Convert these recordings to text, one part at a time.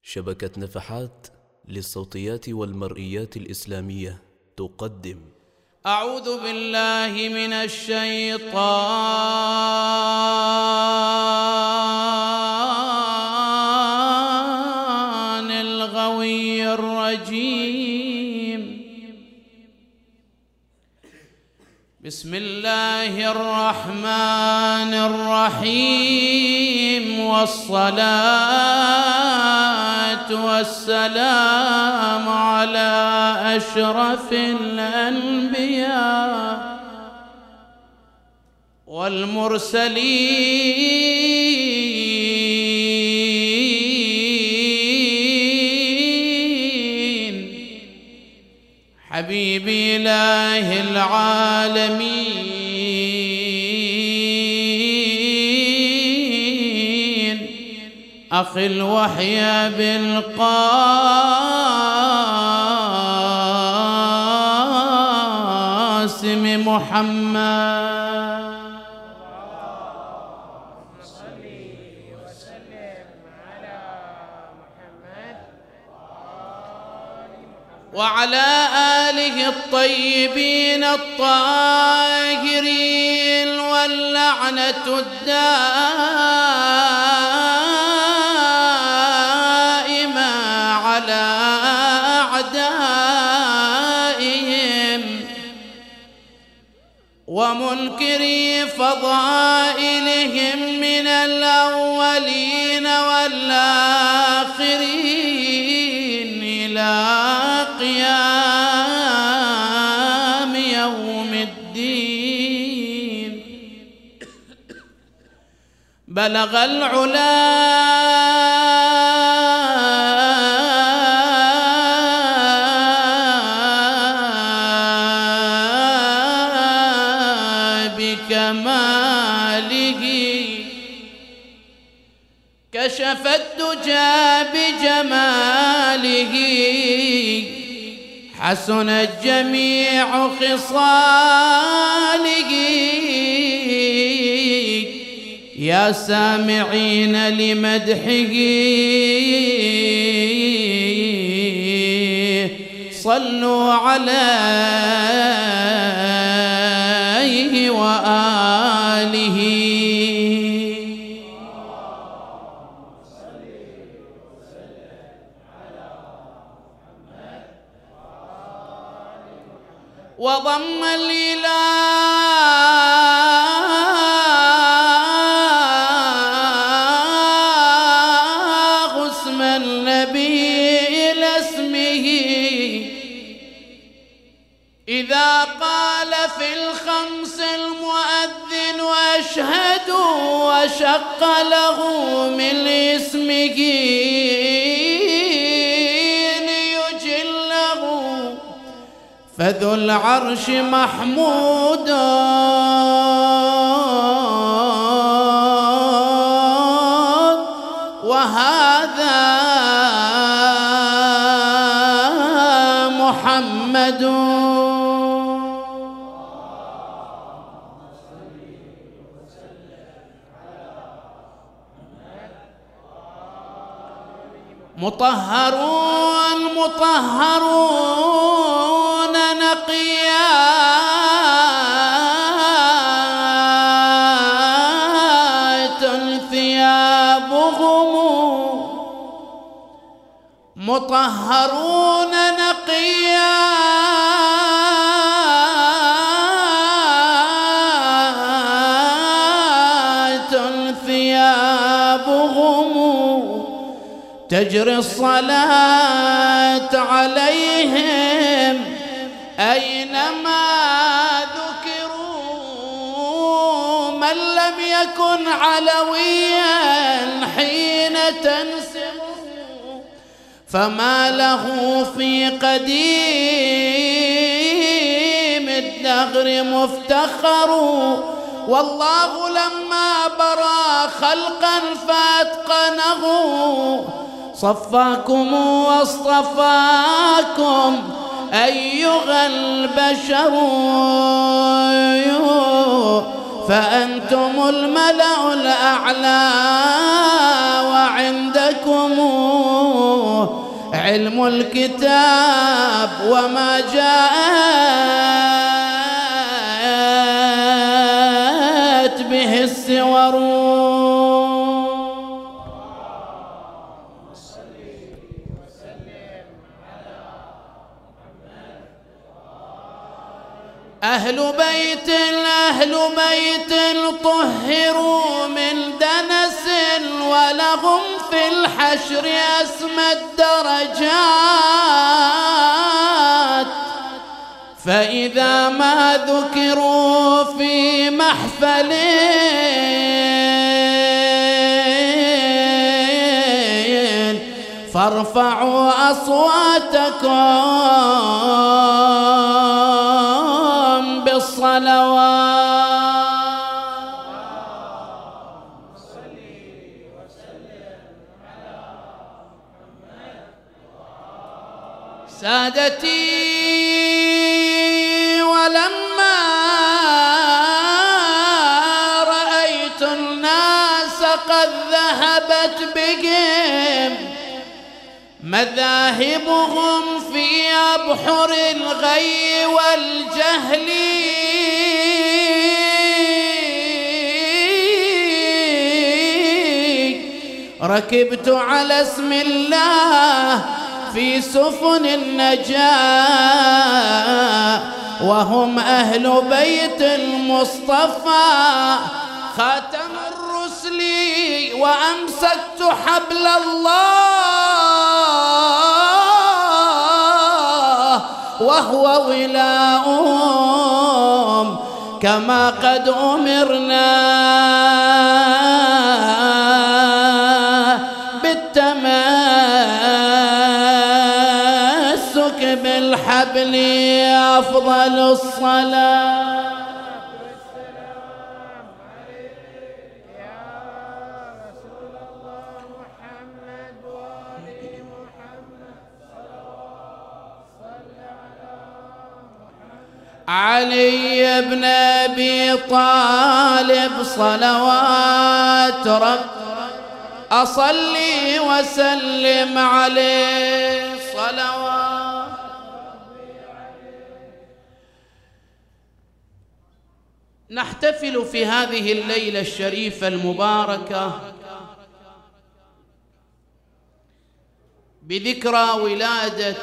شبكة نفحات للصوتيات والمرئيات الإسلامية تقدم. أعوذ بالله من الشيطان الغوي الرجيم. بسم الله الرحمن الرحيم، والصلاة والسلام على أشرف الأنبياء والمرسلين حبيب إله العالمين، أخي الوحي بالقاسم محمد. صل وسلم على محمد وعلى آله الطيبين الطاهرين، واللعنة الدائمة على أعدائهم ومنكري فضائلهم من الأولين والآخرين إلى قيام يوم الدين. بلغ العلا بكماله، كشف الدجى بجماله، حسنت جميع خصاله. يا سامعين لمدحه صلوا عليه وآله. وضم الإله اسم النبي إلى اسمه، إذا قال في الخمس المؤذن وأشهد، وشق له من اسمه ليجله، فذو العرش محمود وهذا محمد. مطهرون مطهرون نقيات ثيابهم، مطهرون نقيات ثيابهم، تجري الصلاة عليهم أينما ذكروا، من لم يكن علويا حين تنسموا، فما له في قديم الدهر مفتخر. والله لما برى خلقا فاتقنه، صفاكم واصطفاكم أيها البشر، فأنتم الملأ الأعلى وعندكم علم الكتاب وما جاءت به السور. أهل بيت طهروا من دنس ولهم في الحشر أسمى الدرجات، فإذا ما ذكروا في محفل فارفعوا أصواتكم بالصلوات. سادتي ولما رأيت الناس قد ذهبت بهم مذاهبهم في أبحر الغي والجهل، ركبت على اسم الله في سفن النجاة وهم أهل بيت المصطفى خاتم الرسل، وأمسكت حبل الله وهو ولاؤهم كما قد أمرنا بالتمسك بالحبل أفضل الصلاة. علي بن أبي طالب صلوات رب أصلي وسلم عليه صلوات. نحتفل في هذه الليلة الشريفة المباركة بذكرى ولادة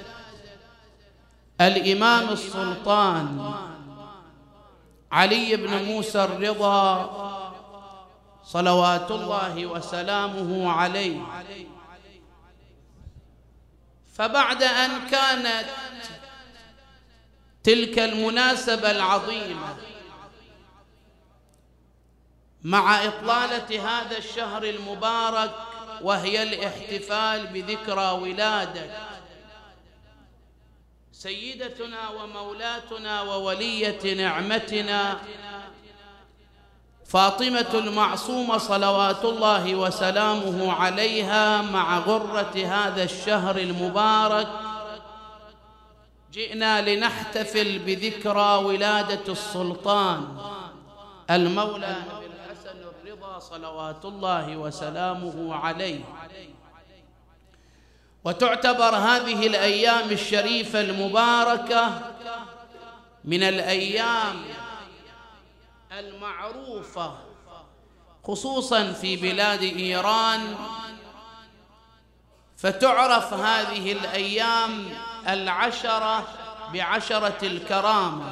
الإمام السلطان علي بن موسى الرضا صلوات الله وسلامه عليه. فبعد أن كانت تلك المناسبة العظيمة مع إطلالة هذا الشهر المبارك وهي الاحتفال بذكرى ولادة سيدتنا ومولاتنا وولية نعمتنا فاطمة المعصومة صلوات الله وسلامه عليها، مع غرة هذا الشهر المبارك جئنا لنحتفل بذكرى ولادة السلطان المولى أبي الحسن الرضا صلوات الله وسلامه عليه. وتعتبر هذه الأيام الشريفة المباركة من الأيام المعروفة خصوصا في بلاد إيران، فتعرف هذه الأيام العشرة بعشرة الكرامة.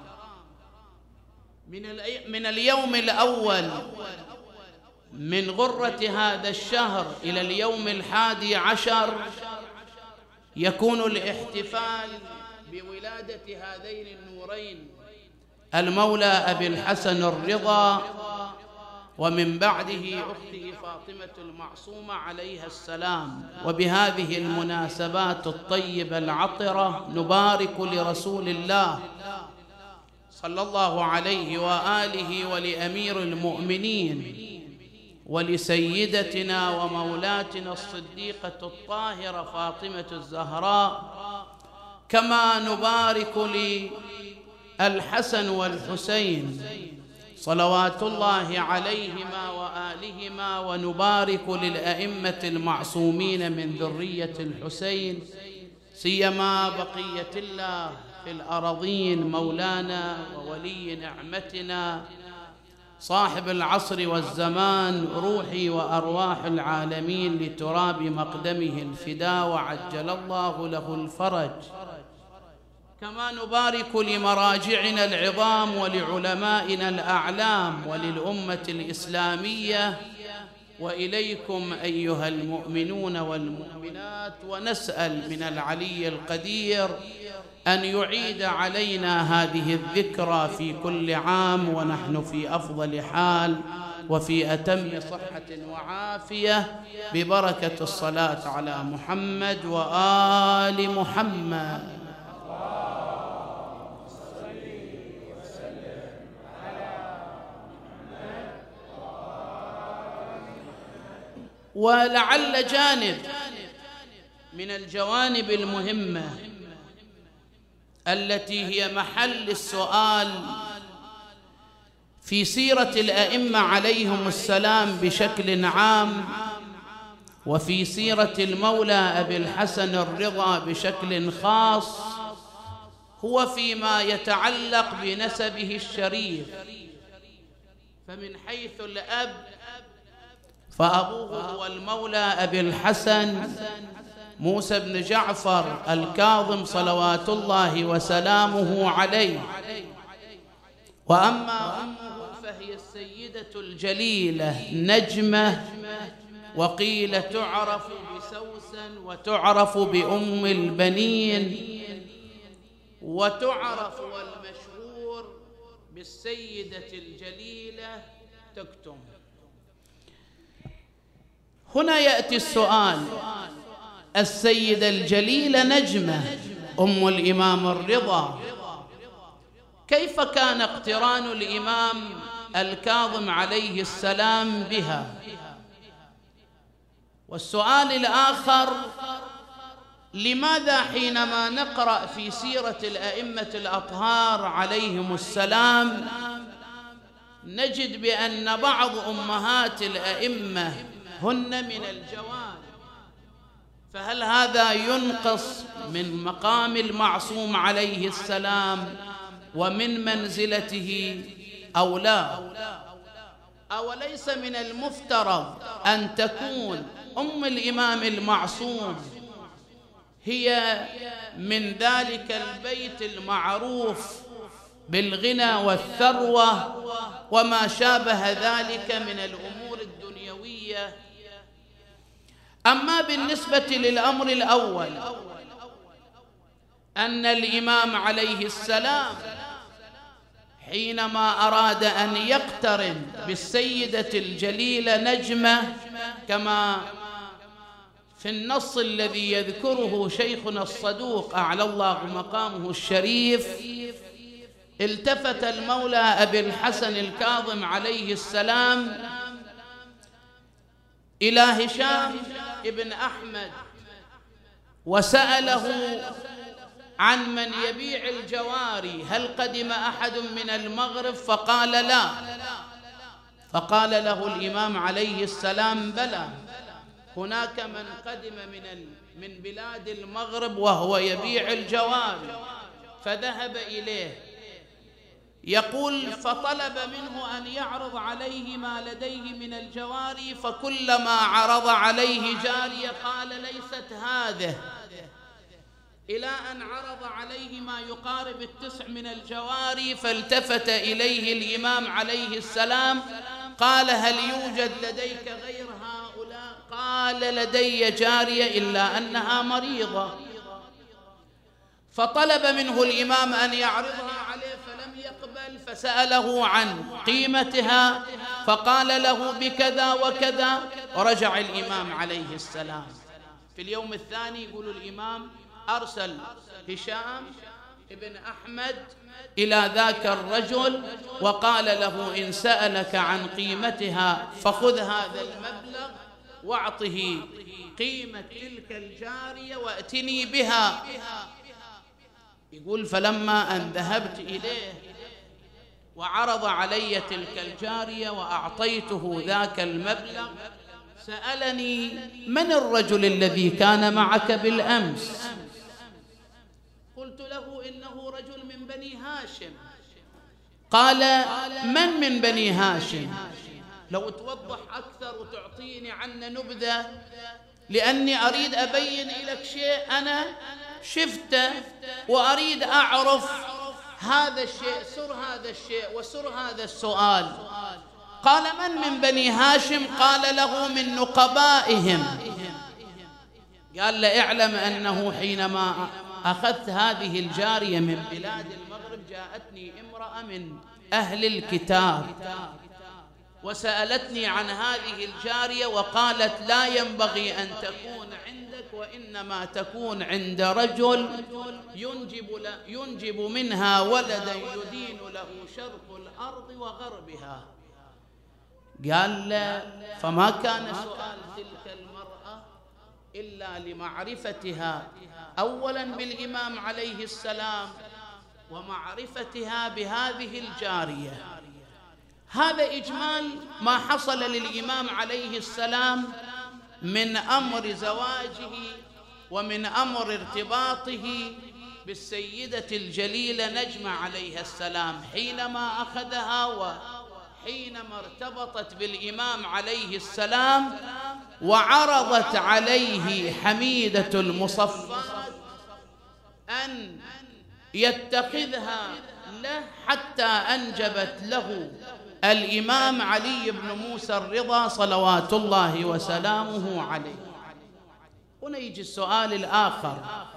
من اليوم الأول من غرة هذا الشهر إلى اليوم 11 يكون الاحتفال بولادة هذين النورين المولى أبي الحسن الرضا، ومن بعده أخته فاطمة المعصومة عليها السلام. وبهذه المناسبات الطيبة العطرة نبارك لرسول الله صلى الله عليه وآله ولأمير المؤمنين ولسيدتنا ومولاتنا الصديقة الطاهرة فاطمة الزهراء، كما نبارك للحسن والحسين صلوات الله عليهما وآلهما، ونبارك للأئمة المعصومين من ذرية الحسين، سيما بقية الله في الأراضين، مولانا وولي نعمتنا صاحب العصر والزمان، روحي وأرواح العالمين لتراب مقدمه الفداء، وعجل الله له الفرج. كما نبارك لمراجعنا العظام ولعلمائنا الأعلام وللأمة الإسلامية وإليكم أيها المؤمنون والمؤمنات، ونسأل من العلي القدير أن يعيد علينا هذه الذكرى في كل عام ونحن في أفضل حال وفي أتم صحة وعافية، ببركة الصلاة على محمد وآل محمد. ولعل جانب من الجوانب المهمة التي هي محل السؤال في سيرة الأئمة عليهم السلام بشكل عام، وفي سيرة المولى أبي الحسن الرضا بشكل خاص، هو فيما يتعلق بنسبه الشريف. فمن حيث الأب فأبوه هو المولى أبي الحسن موسى بن جعفر الكاظم صلوات الله وسلامه عليه، وأما أمه فهي السيدة الجليلة نجمة، وقيل تعرف بسوسن، وتعرف بأم البنين، وتعرف والمشهور بالسيدة الجليلة تكتم. هنا يأتي السؤال: السيدة الجليلة نجمة أم الإمام الرضا، كيف كان اقتران الإمام الكاظم عليه السلام بها؟ والسؤال الآخر: لماذا حينما نقرأ في سيرة الأئمة الأطهار عليهم السلام نجد بأن بعض أمهات الأئمة هن من الجواد؟ فهل هذا ينقص من مقام المعصوم عليه السلام ومن منزلته أو لا؟ أوليس من المفترض أن تكون أم الإمام المعصوم هي من ذلك البيت المعروف بالغنى والثروة وما شابه ذلك من الأمور الدنيوية؟ أما بالنسبة للأمر الأول، أن الإمام عليه السلام حينما أراد أن يقترن بالسيدة الجليلة نجمة كما في النص الذي يذكره شيخنا الصدوق أعلى الله مقامه الشريف، التفت المولى أبي الحسن الكاظم عليه السلام إلى هشام ابن أحمد وسأله عن من يبيع الجواري، هل قدم أحد من المغرب؟ فقال لا. فقال له الإمام عليه السلام: بلى، هناك من قدم من بلاد المغرب وهو يبيع الجواري. فذهب إليه، يقول: فطلب منه أن يعرض عليه ما لديه من الجواري، فكلما عرض عليه جارية قال: ليست هذه، إلى أن عرض عليه ما يقارب 9 من الجواري، فالتفت إليه الإمام عليه السلام قال: هل يوجد لديك غير هؤلاء؟ قال: لدي جارية إلا أنها مريضة. فطلب منه الإمام أن يعرضها عليه فلم يقبل، فسأله عن قيمتها فقال له بكذا وكذا، ورجع الإمام عليه السلام. في اليوم الثاني يقول الإمام: أرسل هشام ابن أحمد إلى ذاك الرجل وقال له: إن سألك عن قيمتها فخذ هذا المبلغ واعطه قيمة تلك الجارية وأتني بها. يقول: فلما أن ذهبت إليه وعرض علي تلك الجارية وأعطيته ذاك المبلغ، سألني: من الرجل الذي كان معك بالأمس؟ قلت له: إنه رجل من بني هاشم. قال: من بني هاشم؟ لو توضح أكثر وتعطيني عنه نبذة، لأني أريد أبين لك شيء أنا شفته وأريد أعرف هذا الشيء، سر هذا الشيء وسر هذا السؤال. قال: من بني هاشم؟ قال له: من نقبائهم. قال له: اعلم أنه حينما أخذت هذه الجارية من بلاد المغرب جاءتني امرأة من أهل الكتاب وسألتني عن هذه الجارية وقالت: لا ينبغي أن تكون عندك، وإنما تكون عند رجل ينجب منها ولدا يدين له شرق الأرض وغربها. قال له: فما كان سؤال تلك المرأة إلا لمعرفتها أولا بالإمام عليه السلام ومعرفتها بهذه الجارية. هذا إجمال ما حصل للإمام عليه السلام من أمر زواجه ومن أمر ارتباطه بالسيدة الجليلة نجمة عليها السلام حينما أخذها وحينما ارتبطت بالإمام عليه السلام وعرضت عليه حميدة المصفات أن يتخذها له حتى أنجبت له الإمام علي بن موسى الرضا صلوات الله وسلامه عليه. هنا يجي السؤال الآخر: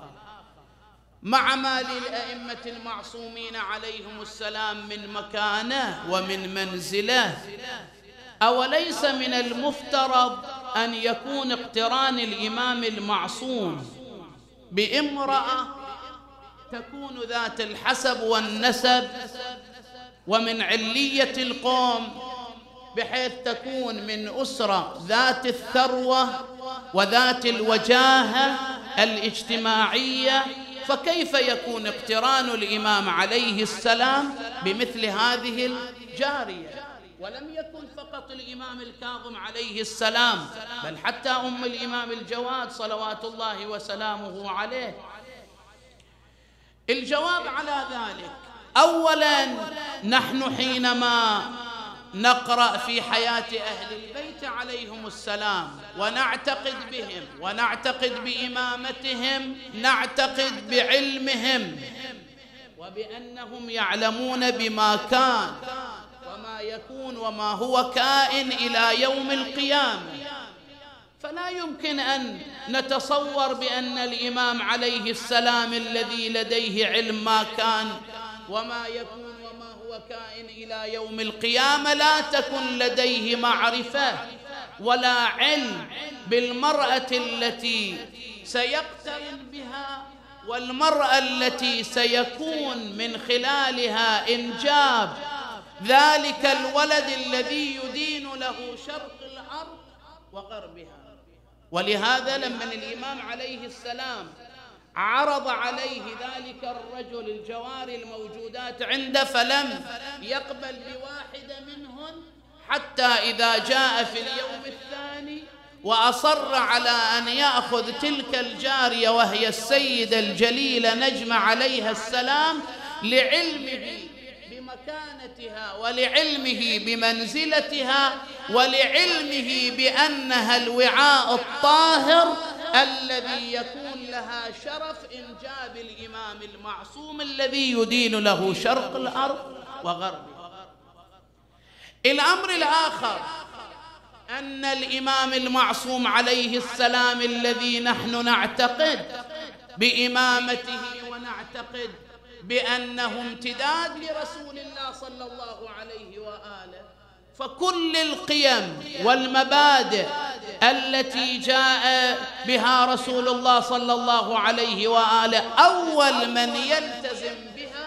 مع ما للأئمة المعصومين عليهم السلام من مكانة ومن منزلة، أوليس من المفترض أن يكون اقتران الإمام المعصوم بامرأة تكون ذات الحسب والنسب ومن علية القوم، بحيث تكون من أسرة ذات الثروة وذات الوجاهة الاجتماعية؟ فكيف يكون اقتران الإمام عليه السلام بمثل هذه الجارية؟ ولم يكن فقط الإمام الكاظم عليه السلام، بل حتى أم الإمام الجواد صلوات الله وسلامه عليه. الجواب على ذلك: أولا، نحن حينما نقرأ في حياة أهل البيت عليهم السلام ونعتقد بهم ونعتقد بإمامتهم، نعتقد بعلمهم وبأنهم يعلمون بما كان وما يكون وما هو كائن إلى يوم القيامة. فلا يمكن أن نتصور بأن الإمام عليه السلام الذي لديه علم ما كان وما يكون وما هو كائن إلى يوم القيامة لا تكن لديه معرفة ولا علم بالمرأة التي سيقترن بها والمرأة التي سيكون من خلالها إنجاب ذلك الولد الذي يدين له شرق الأرض وغربها. ولهذا لما الإمام عليه السلام عرض عليه ذلك الرجل الجواري الموجودات عنده فلم يقبل بواحدة منهن، حتى إذا جاء في اليوم الثاني وأصر على أن يأخذ تلك الجارية وهي السيدة الجليلة نجمة عليها السلام لعلمه بمكانتها ولعلمه بمنزلتها ولعلمه بأنها الوعاء الطاهر الذي يكون لها شرف إنجاب الإمام المعصوم الذي يدين له شرق الأرض وغربها. الأمر الآخر أن الإمام المعصوم عليه السلام الذي نحن نعتقد بإمامته ونعتقد بأنه امتداد لرسول الله صلى الله عليه وآله، فكل القيم والمبادئ التي جاء بها رسول الله صلى الله عليه وآله أول من يلتزم بها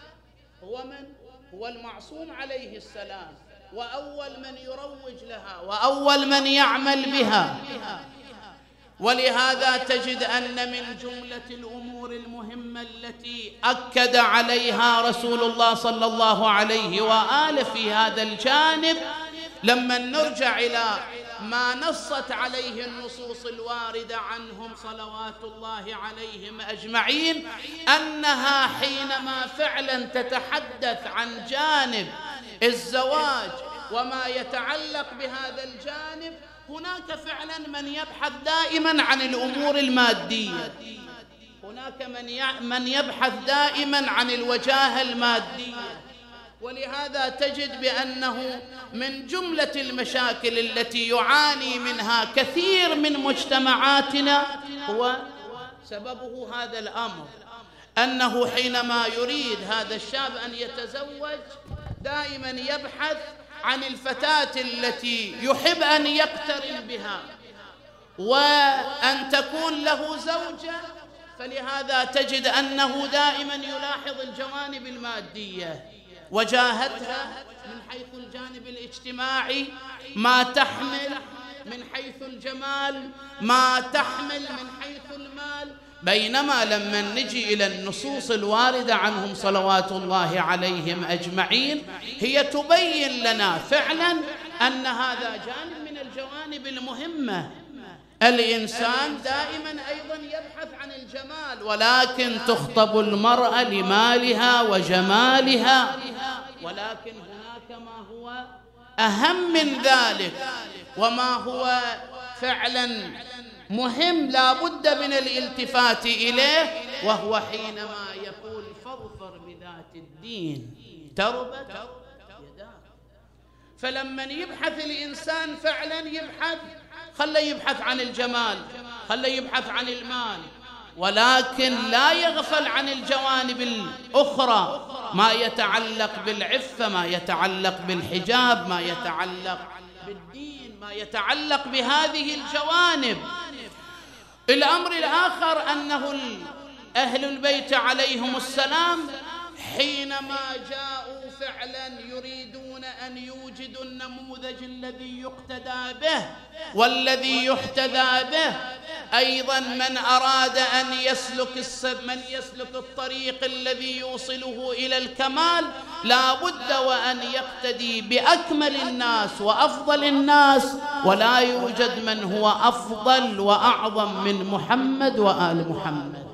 هو المعصوم عليه السلام، وأول من يروج لها وأول من يعمل بها. ولهذا تجد أن من جملة الأمور المهمة التي أكد عليها رسول الله صلى الله عليه وآله في هذا الجانب، لما نرجع إلى ما نصت عليه النصوص الواردة عنهم صلوات الله عليهم أجمعين، أنها حينما فعلا تتحدث عن جانب الزواج وما يتعلق بهذا الجانب، هناك فعلا من يبحث دائما عن الأمور المادية، هناك من يبحث دائما عن الوجاهة المادية. ولهذا تجد بأنه من جملة المشاكل التي يعاني منها كثير من مجتمعاتنا هو سببه هذا الأمر، أنه حينما يريد هذا الشاب أن يتزوج دائما يبحث عن الفتاة التي يحب أن يقترن بها وأن تكون له زوجة، فلهذا تجد أنه دائما يلاحظ الجوانب المادية، وجاهتها من حيث الجانب الاجتماعي، ما تحمل من حيث الجمال، ما تحمل من حيث المال. بينما لما نجي إلى النصوص الواردة عنهم صلوات الله عليهم أجمعين، هي تبين لنا فعلا أن هذا جانب من الجوانب المهمة. الإنسان دائما أيضا يبحث عن الجمال، ولكن تخطب المرأة لمالها وجمالها، ولكن هناك ما هو أهم من ذلك وما هو فعلا مهم لا بد من الالتفات إليه، وهو حينما يقول فاظفر بذات الدين تربت يداك. فلما يبحث الإنسان فعلا خليه يبحث عن الجمال، خليه يبحث عن المال، ولكن لا يغفل عن الجوانب الأخرى، ما يتعلق بالعفة، ما يتعلق بالحجاب، ما يتعلق بالدين، ما يتعلق بهذه الجوانب. الأمر الآخر أنه أهل البيت عليهم السلام حينما جاءوا فعلا يريدون أن يوجدوا النموذج الذي يقتدى به والذي يحتذى به، أيضا من أراد أن يسلك الطريق الذي يوصله إلى الكمال لا بد وأن يقتدي بأكمل الناس وأفضل الناس، ولا يوجد من هو أفضل وأعظم من محمد وآل محمد.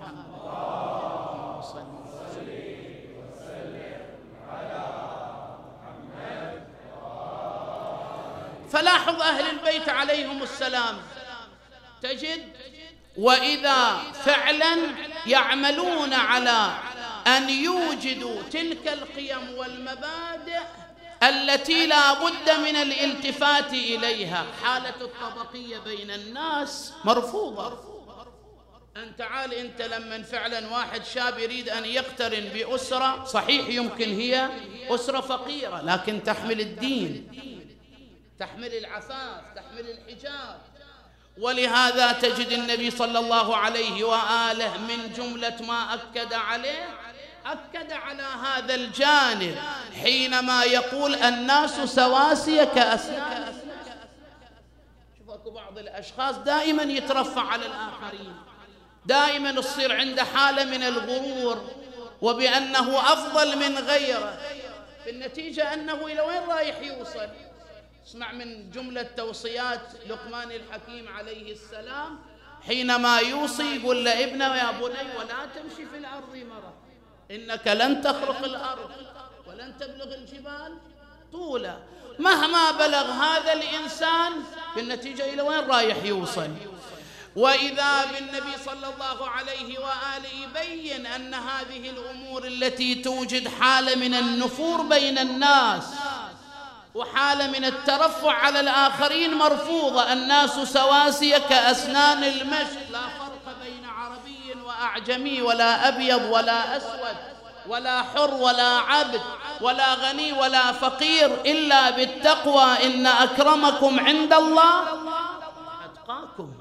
فلاحظ أهل البيت عليهم السلام تجد وإذا فعلا يعملون على أن يوجدوا تلك القيم والمبادئ التي لا بد من الالتفات إليها. حالة الطبقية بين الناس مرفوضة. أنت لما فعلا واحد شاب يريد أن يقترن بأسرة، صحيح يمكن هي أسرة فقيرة لكن تحمل الدين، تحمل العفاف، تحمل الحجاب. ولهذا تجد النبي صلى الله عليه وآله من جملة ما أكد على هذا الجانب حينما يقول الناس سواسية كأسنان. شوفوا أكو بعض الأشخاص دائما يترفع على الآخرين، دائما تصير عنده حالة من الغرور وبأنه أفضل من غيره، في النتيجة أنه إلى وين رايح يوصل؟ اسمع من جملة توصيات لقمان الحكيم عليه السلام حينما يوصي يقول لابنه يا بني ولا تمشي في الأرض مرة، إنك لن تخرق الأرض ولن تبلغ الجبال طولا. مهما بلغ هذا الإنسان في النتيجة إلى وين رايح يوصل؟ وإذا بالنبي صلى الله عليه وآله يبين أن هذه الأمور التي توجد حالة من النفور بين الناس وحالة من الترفع على الآخرين مرفوضة. الناس سواسية كأسنان المشط، لا فرق بين عربي وأعجمي ولا أبيض ولا أسود ولا حر ولا عبد ولا غني ولا فقير إلا بالتقوى، إن أكرمكم عند الله أتقاكم.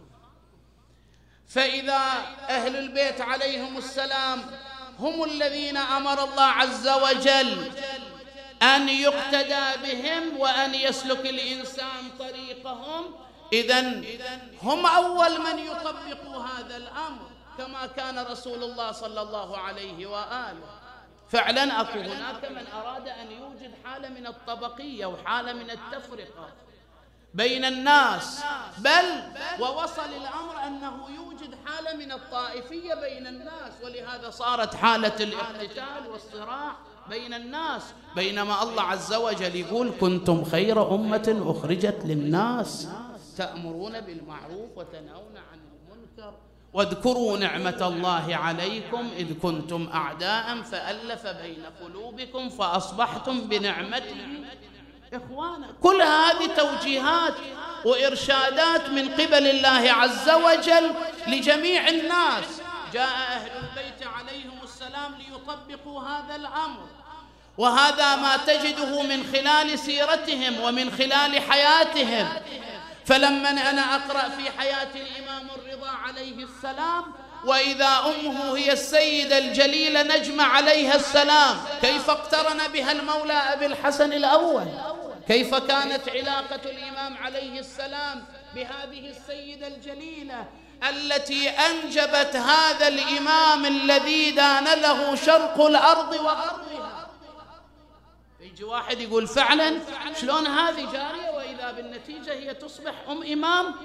فإذا أهل البيت عليهم السلام هم الذين أمر الله عز وجل أن يقتدى بهم وأن يسلك الإنسان طريقهم، إذن هم أول من يطبقوا هذا الأمر كما كان رسول الله صلى الله عليه وآله. فعلا أكو هناك من أراد أن يوجد حالة من الطبقية وحالة من التفرقة بين الناس، بل ووصل الأمر أنه يوجد حالة من الطائفية بين الناس، ولهذا صارت حالة الاقتتال والصراع بين الناس، بينما الله عز وجل يقول كنتم خير أمة أخرجت للناس تأمرون بالمعروف وتنهون عن المنكر واذكروا نعمة الله عليكم إذ كنتم أعداء فألف بين قلوبكم فأصبحتم بنعمته إخوانا. كل هذه توجيهات وإرشادات من قبل الله عز وجل لجميع الناس. جاء أهل البيت عليهم السلام ليطبقوا هذا الأمر، وهذا ما تجده من خلال سيرتهم ومن خلال حياتهم. فلما أنا أقرأ في حياة الإمام الرضا عليه السلام وإذا أمه هي السيدة الجليلة نجمة عليها السلام، كيف اقترن بها المولى أبي الحسن الأول، كيف كانت علاقة الإمام عليه السلام بهذه السيدة الجليلة التي أنجبت هذا الإمام الذي دان له شرق الأرض وغربها. يجي واحد يقول فعلا شلون هذه جارية وإذا بالنتيجة هي تصبح إمام؟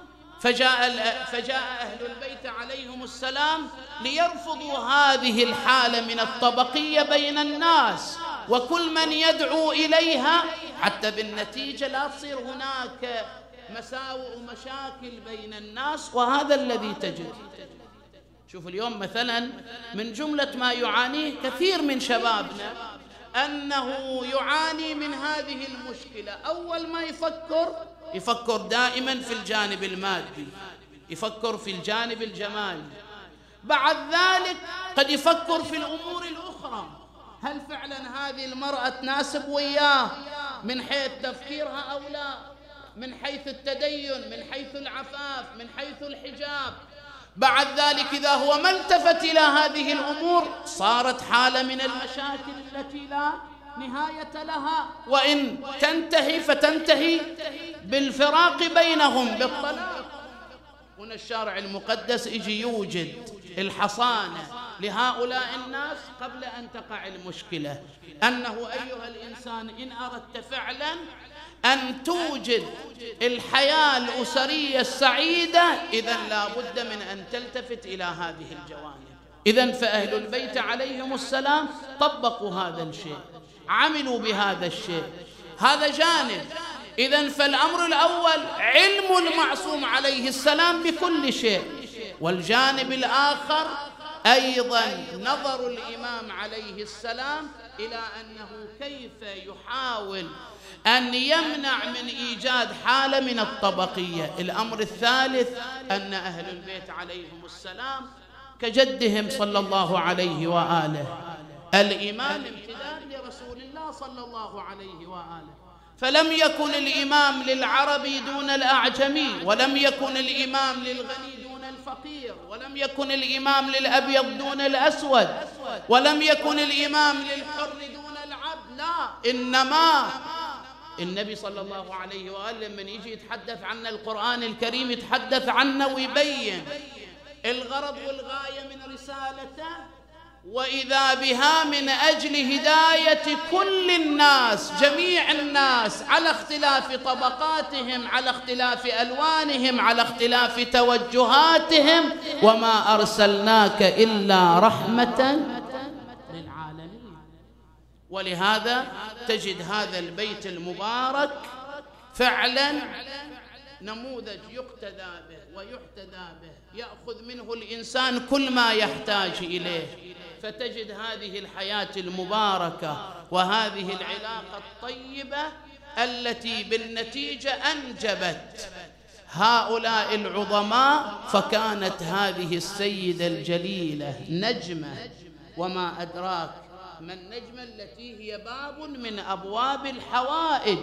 فجاء أهل البيت عليهم السلام ليرفضوا هذه الحالة من الطبقية بين الناس وكل من يدعو إليها، حتى بالنتيجة لا تصير هناك مساوئ ومشاكل بين الناس. وهذا الذي تجد. شوف اليوم مثلا من جملة ما يعانيه كثير من شبابنا أنه يعاني من هذه المشكلة. أول ما يفكر دائما في الجانب المادي، يفكر في الجانب الجمالي، بعد ذلك قد يفكر في الأمور الأخرى. هل فعلا هذه المرأة تناسب وياه من حيث تفكيرها أو لا، من حيث التدين، من حيث العفاف، من حيث الحجاب. بعد ذلك إذا هو ما التفت إلى هذه الأمور صارت حالة من المشاكل التي لا نهاية لها، وإن تنتهي فتنتهي بالفراق بينهم بالطلاق. هنا الشارع المقدس يجي يوجد الحصانة لهؤلاء الناس قبل أن تقع المشكلة، أنه أيها الإنسان إن أردت فعلا أن توجد الحياة الأسرية السعيدة إذن لا بد من أن تلتفت إلى هذه الجوانب. إذن فأهل البيت عليهم السلام طبقوا هذا الشيء، عملوا بهذا الشيء، هذا جانب. إذن فالأمر الأول علم المعصوم عليه السلام بكل شيء، والجانب الآخر أيضا نظر الإمام عليه السلام إلى أنه كيف يحاول أن يمنع من إيجاد حالة من الطبقية. الأمر الثالث أن أهل البيت عليهم السلام كجدهم صلى الله عليه وآله الإمام امتداد لرسول الله صلى الله عليه وآله، فلم يكن الإمام للعربي دون الأعجمي، ولم يكن الإمام للغني دون الفقير، ولم يكن الإمام للأبيض دون الأسود، ولم يكن الإمام للحر دون العبد، لا، إنما النبي صلى الله عليه وآله من يجي يتحدث عن القرآن الكريم يتحدث عنه ويبين الغرض والغاية من رسالته، وإذا بها من أجل هداية كل الناس، جميع الناس، على اختلاف طبقاتهم، على اختلاف ألوانهم، على اختلاف توجهاتهم، وما أرسلناك إلا رحمة للعالمين. ولهذا تجد هذا البيت المبارك فعلا نموذج يقتدى به ويحتدى به، يأخذ منه الإنسان كل ما يحتاج إليه. فتجد هذه الحياة المباركة وهذه العلاقة الطيبة التي بالنتيجة أنجبت هؤلاء العظماء. فكانت هذه السيدة الجليلة نجمة، وما أدراك ما النجمة التي هي باب من أبواب الحوائج.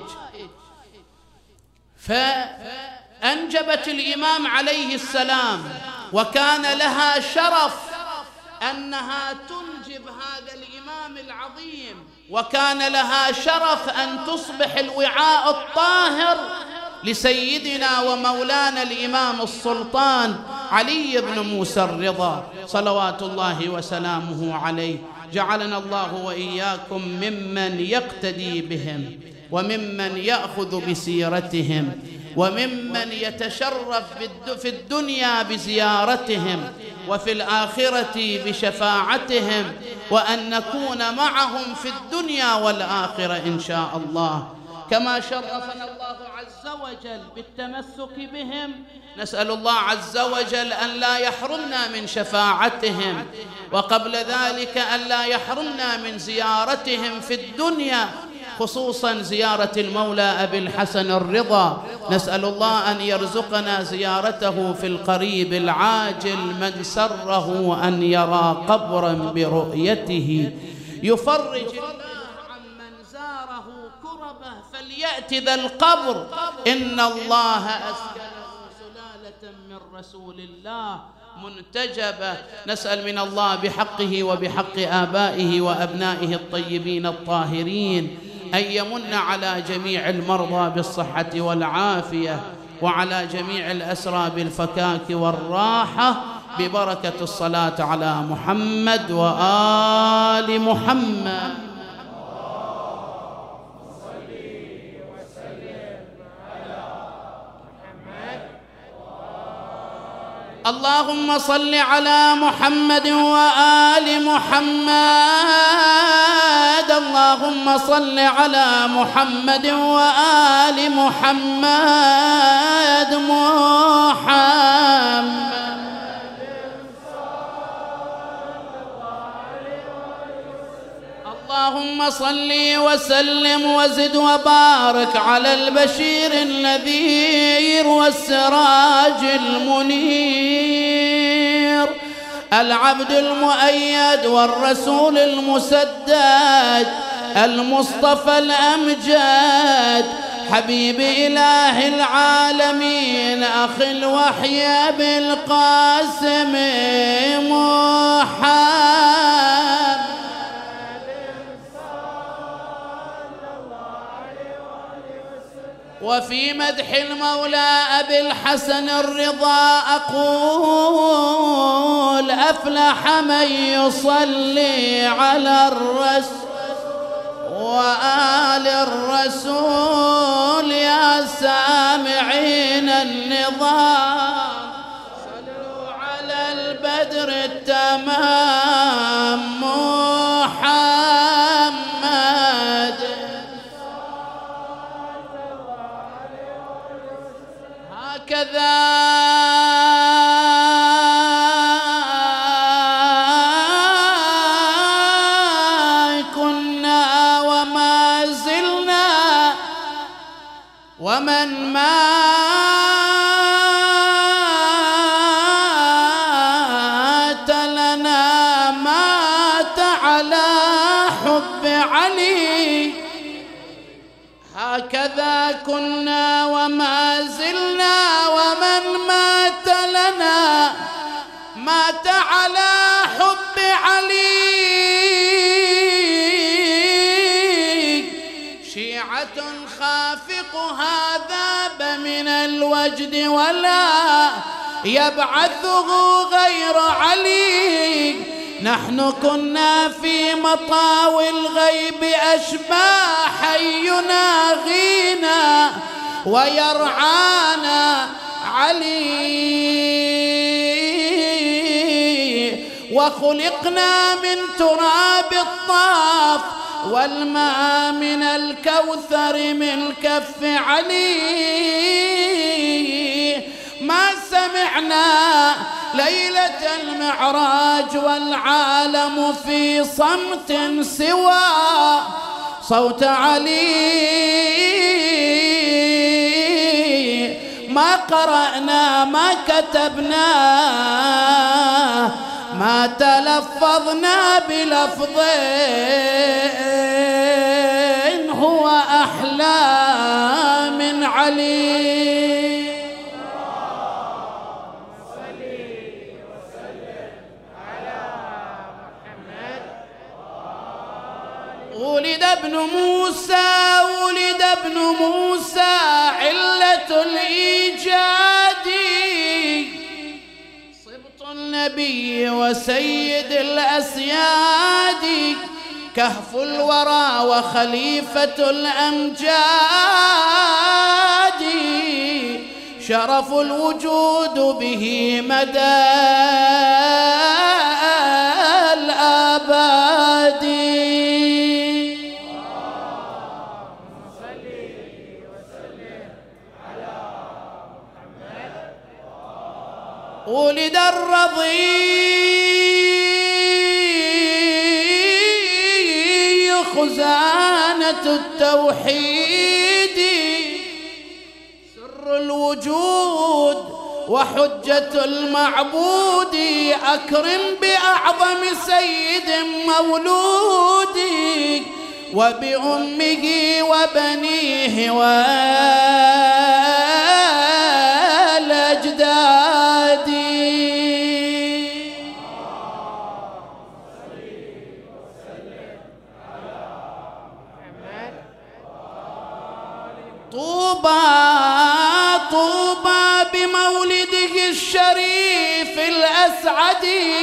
فأنجبت الإمام عليه السلام، وكان لها شرف أنها تنجب هذا الإمام العظيم، وكان لها شرف أن تصبح الوعاء الطاهر لسيدنا ومولانا الإمام السلطان علي بن موسى الرضا صلوات الله وسلامه عليه. جعلنا الله وإياكم ممن يقتدي بهم، وممن يأخذ بسيرتهم، وممن يتشرف في الدنيا بزيارتهم، وفي الآخرة بشفاعتهم، وأن نكون معهم في الدنيا والآخرة إن شاء الله. كما شرفنا الله عز وجل بالتمسك بهم، نسأل الله عز وجل أن لا يحرمنا من شفاعتهم، وقبل ذلك أن لا يحرمنا من زيارتهم في الدنيا، خصوصا زيارة المولى أبي الحسن الرضا. نسأل الله أن يرزقنا زيارته في القريب العاجل، من سره أن يرى قبرا برؤيته، يفرج الله عمن زاره كربه فليأت ذا القبر، إن الله أسكنه سلالة من رسول الله منتجبة. نسأل من الله بحقه وبحق آبائه وأبنائه الطيبين الطاهرين أن يمن على جميع المرضى بالصحة والعافية، وعلى جميع الأسرى بالفكاك والراحة، ببركة الصلاة على محمد وآل محمد. اللهم صل على محمد وآل محمد. اللهم صل على محمد وآل محمد. اللهم صل وسلم وزد وبارك على البشير النذير والسراج المنير، العبد المؤيد والرسول المسدد، المصطفى الأمجد، حبيب إله العالمين، أخي الوحي أبي القاسم محمد. وفي مدح المولى أبي الحسن الرضا أقول: أفلح من يصلي على الرسول وآل الرسول. يا سامعين النظام صلوا على البدر التمام محمد. هكذا كنا وما زلنا، ومن مات لنا مات على حب علي. هكذا كنا وما زلنا، ومن مات لنا مات على حب علي. شيعة خافقها ذاب من الوجد ولا يبعثه غير علي. نحن كنا في مطاوي الغيب أشباح يناغينا ويرعانا علي. وخلقنا من تراب الطاف والماء من الكوثر من كف علي. ما سمعنا ليلة المعراج والعالم في صمت سوى صوت علي. ما قرأنا ما كتبنا ما تلفظنا بلفظ هو أحلى من علي. ولد ابن موسى علة الإيجاد، صبط النبي وسيد الأسياد، كهف الورى وخليفة الأمجاد، شرف الوجود به مدى الآباد. ولد الرضي خزانة التوحيد، سر الوجود وحجة المعبود، أكرم بأعظم سيد مولود، وبأمه وبنيه والأجداد. طوبى بمولده الشريف الأسعد،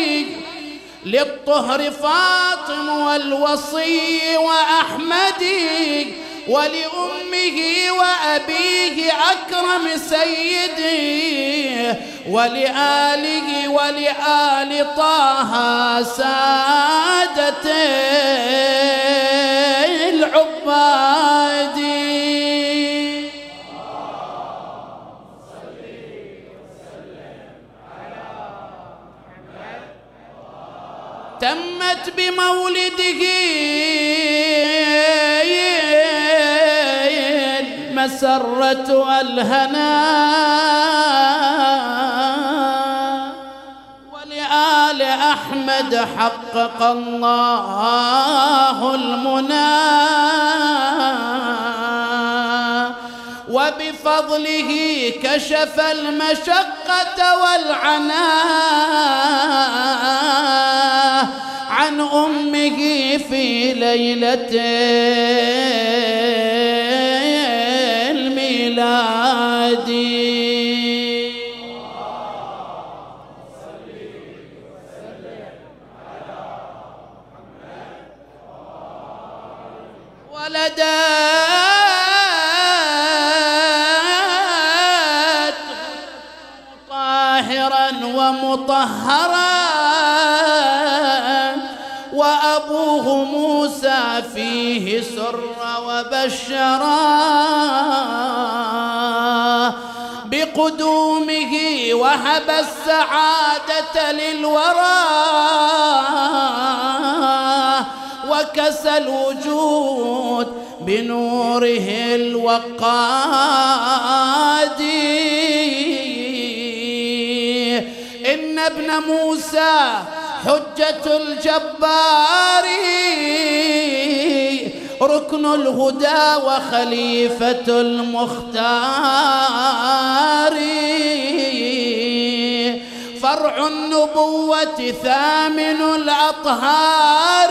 للطهر فاطم والوصي وأحمد، ولأمه وأبيه أكرم سيدي، ولآله ولآل طه سادة العباد. تمت بمولده المسرة والهنا، ولآل أحمد حقق الله المنى، وبفضله كشف المشقة والعناء عن أمه في ليلة الميلاد. ولدت طاهرا ومطهرا، وأبوه موسى فيه سر وبشرا، بقدومه وهب السعادة للورى، وكسى الوجود بنوره الوقاد. إن ابن موسى حجة الجبار، ركن الهدى وخليفة المختار، فرع النبوة ثامن الأطهار،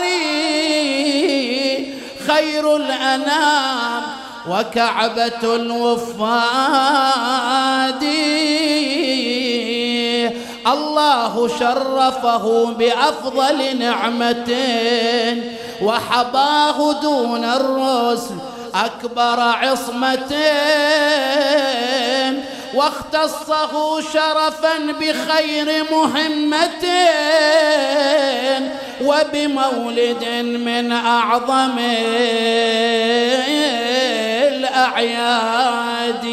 خير الأنام وكعبة الوفاد. الله شرفه بأفضل نعمة، وحباه دون الرسل أكبر عصمة، واختصه شرفا بخير مهمة، وبمولد من أعظم الأعياد.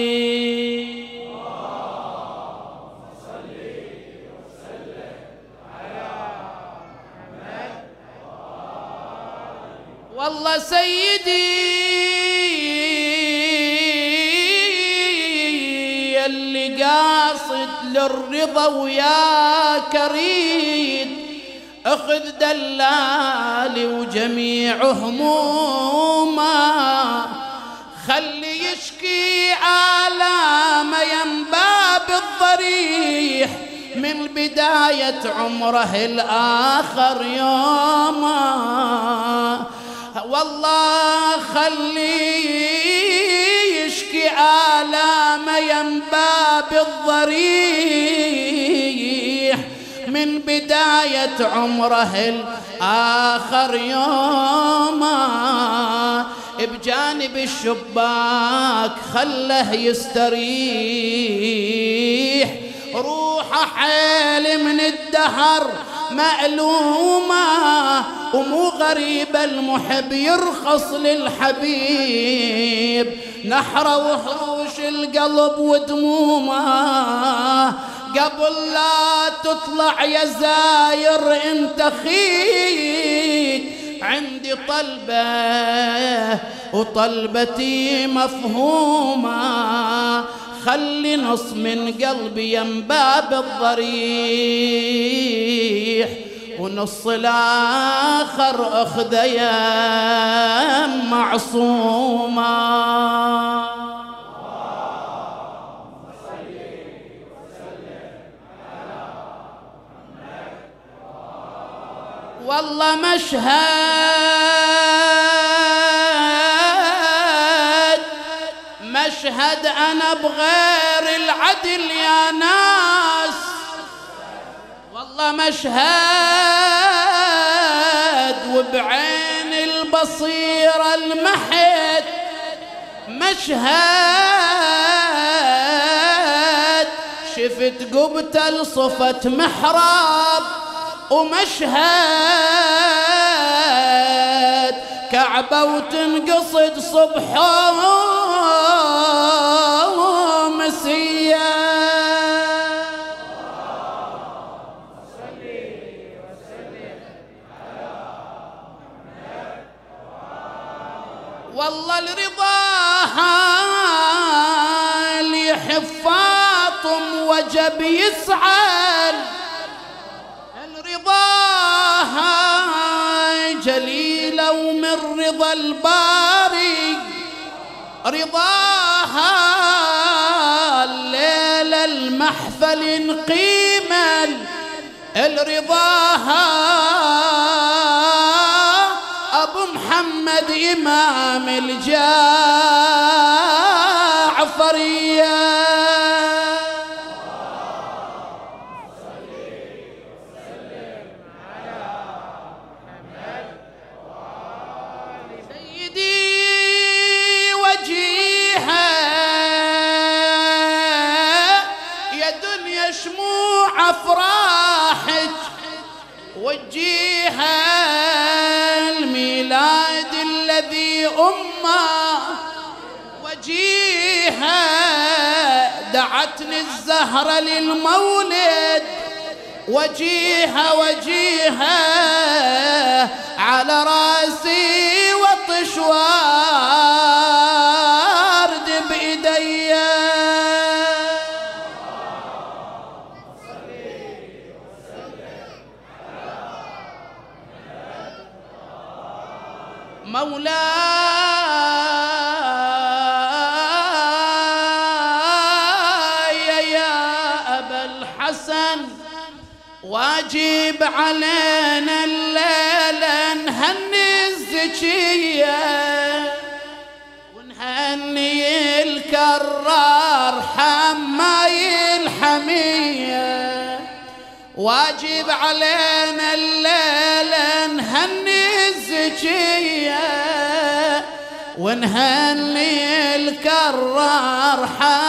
والله سيدي اللي قاصد للرضا ويا كريد، اخذ دلالي وجميع همومه، خلي يشكي آلام ينباب الضريح، من بداية عمره الآخر يوما، والله خلي يشكي آلام ينباب الضريح من بداية عمره الآخر يوما بجانب الشباك خله يستريح. روحه حيل من الدهر مألومة ومو غريب المحب يرخص للحبيب. نحره وحروش القلب ودمومه قبل لا تطلع يا زاير انت خيك عندي طلبة وطلبتي مفهومة. خلي نص من قلبي ينباب الضريح ونص الآخر أخذ يا معصومة. والله مشهد أنا بغير العدل يا ناس. والله مشهد وبعين البصيرة المحد مشهد شفت قبته لصفة محراب ومشهد كعبة وتنقصد صبحه ومسيا. والله الرضا اللي يحب فاطم وجب يسعد. الرضا جليلة ومن رضا الباري رضاها الليلة المحفل نقيمة الرضاها أبو محمد إمام الجعفرية. أفراحك وجيها الميلاد الذي أمه وجيها دعتني الزهرة للمولد وجيها على راسي وطش وارد بإيدي. مولاي يا أبا الحسن واجب علينا الليلة نهني الزكية ونهني الكرار حماي الحمية. واجب علينا الليلة نهني الزكية ونهني الكرار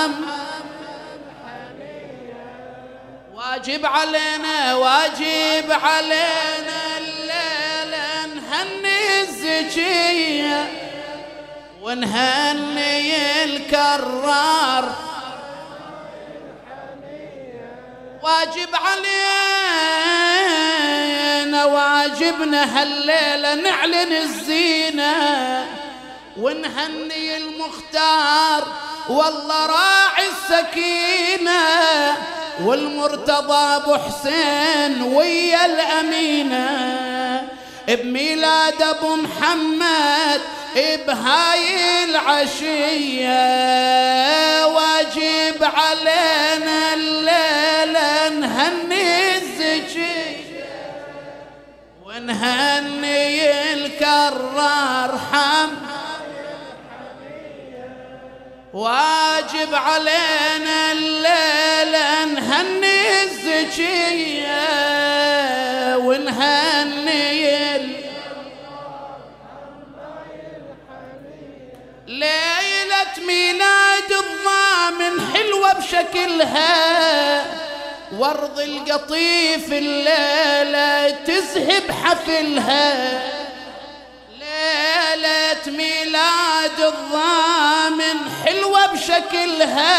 واجب علينا الليلة نهني الزكية ونهني الكرار. واجب علينا واجبنا هالليلة نعلن الزينة ونهني المختار والله راعي السكينة والمرتضى ابو حسين ويا الامينه بميلاد ابو محمد بهاي العشيه. واجب علينا الليله نهني الزكيه ونهني الكرار واجب علينا الليلة نهني الزكية ونهني ليلة ميلاد الضامن حلوة بشكلها، ورد القطيف الليلة تزهب حفلها. ليلة ميلاد الضامن حلوة بشكلها،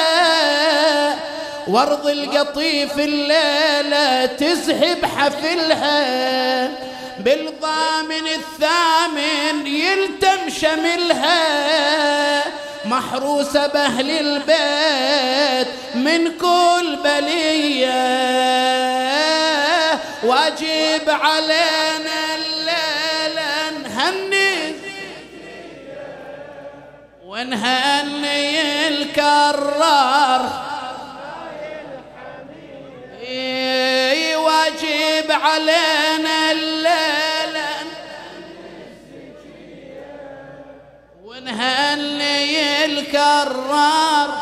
ورد القطيف الليلة تزهب حفلها. بالضامن الثامن يلتم شملها، محروسة بأهل البيت من كل بلية. واجب علينا الليلة نهني ونهني الكرار. واجب علينا الليلة ونهني الكرار.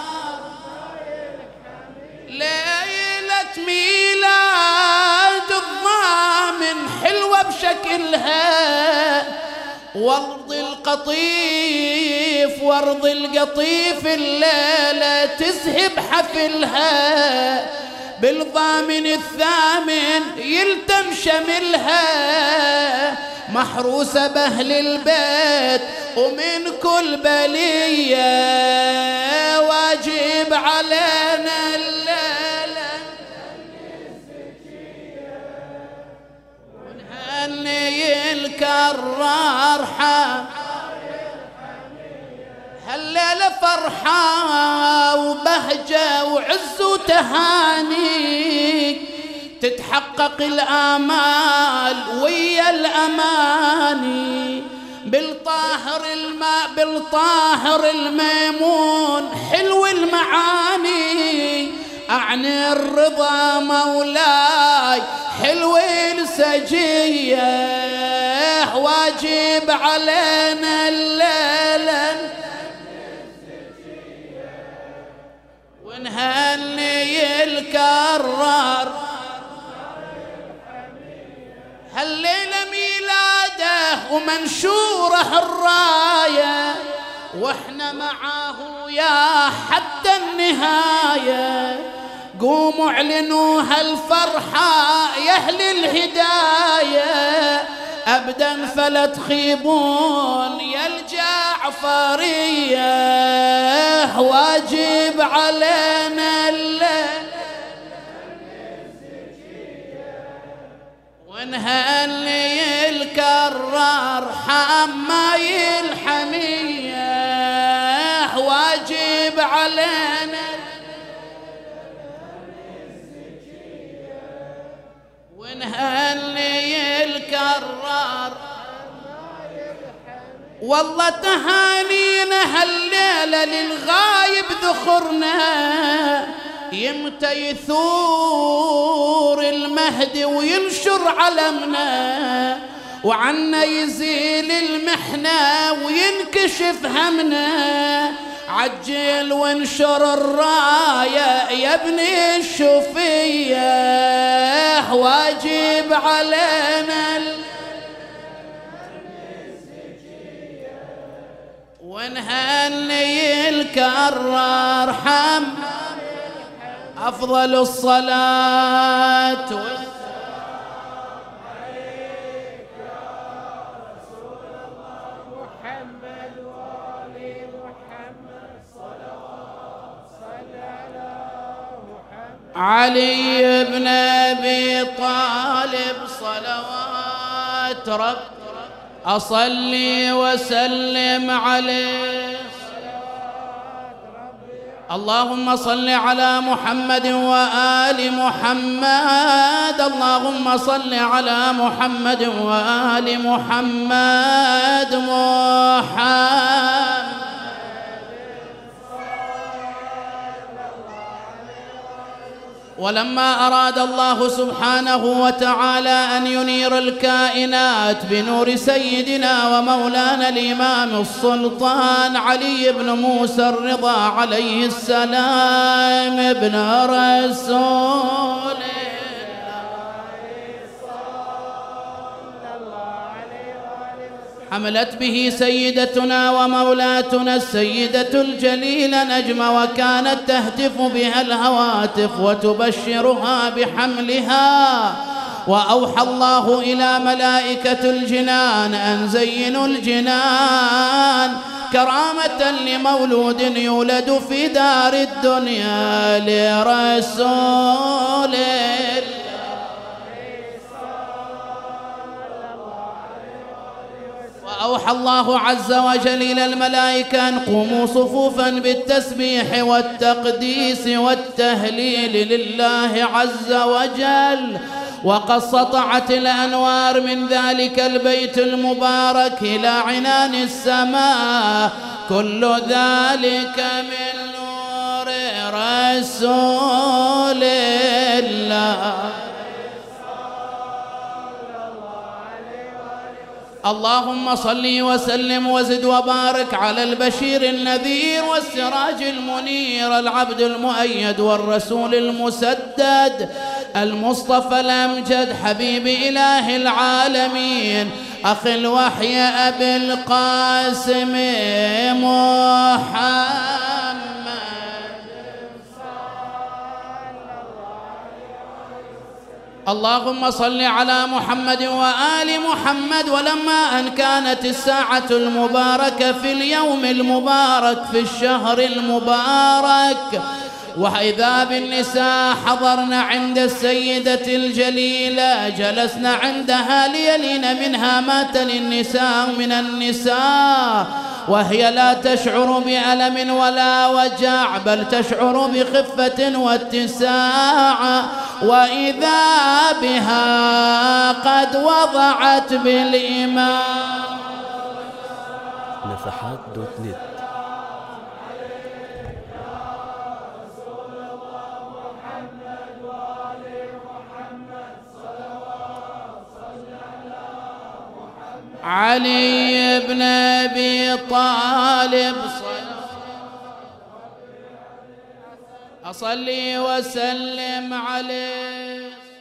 ليلة ميلاد الضامن حلوة بشكلها، ورد القطيف ورد القطيف الليلة تزهب حفلها. بالضامن الثامن يلتم شملها، محروسة بأهل البيت ومن كل بلية. واجب علينا الليلة ونهني الكرار. هالليلة فرحة وبهجة وعز وتهاني، تتحقق الآمال ويا الأماني. بالطاهر الميمون حلو المعاني، أعني الرضا مولاي حلو السجية. واجب علينا الليلة ونهني الكرار. هالليلة ميلاده ومنشوره الراية، واحنا معاه يا حتى النهاية. قوموا اعلنوا هالفرحة يا أهل الهداية، أبدا فلا تخيبون يا الجعفرية. واجب علينا الليل ونهني الكرار حماي الحمية. واجب علينا ونهني الكرار. والله تهانينا هالليلة للغايب ذخرنا، يمتى يثور المهدي وينشر علمنا، وعنا يزيل المحنة وينكشف همنا. عجل وانشر الراية يا ابن الشوفية. واجب علينا ونهني الكرار حم. أفضل الصلاة والسلام عليك يا رسول الله محمد وآل محمد. صلوات صل على محمد. علي بن أبي طالب صلوات رب أصلي وسلم عليه. اللهم صل على محمد وآل محمد. اللهم صل على محمد وآل محمد. ولما أراد الله سبحانه وتعالى أن ينير الكائنات بنور سيدنا ومولانا الإمام السلطان علي بن موسى الرضا عليه السلام ابن رسول حملت به سيدتنا ومولاتنا السيدة الجليلة نجم، وكانت تهتف بها الهواتف وتبشرها بحملها. وأوحى الله إلى ملائكة الجنان أن زينوا الجنان كرامة لمولود يولد في دار الدنيا لرسول الله. وأوحى الله عز وجل إلى الملائكة أن قوموا صفوفا بالتسبيح والتقديس والتهليل لله عز وجل. وقد سطعت الأنوار من ذلك البيت المبارك إلى عنان السماء، كل ذلك من نور رسول الله. اللهم صل وسلم وزد وبارك على البشير النذير والسراج المنير العبد المؤيد والرسول المسدد المصطفى الأمجد حبيب إله العالمين أخي الوحي أبي القاسم محمد. اللهم صل على محمد وآل محمد. ولما أن كانت الساعة المباركة في اليوم المبارك في الشهر المبارك، وإذا بالنساء حضرن عند السيدة الجليلة، جلسن عندها ليلين منها ما تلي النساء من النساء، وهي لا تشعر بألم ولا وجع، بل تشعر بخفة واتساع. وإذا بها قد وضعت بالإمام. نفحات.net. علي بن أبي طالب أصلي وسلم عليه.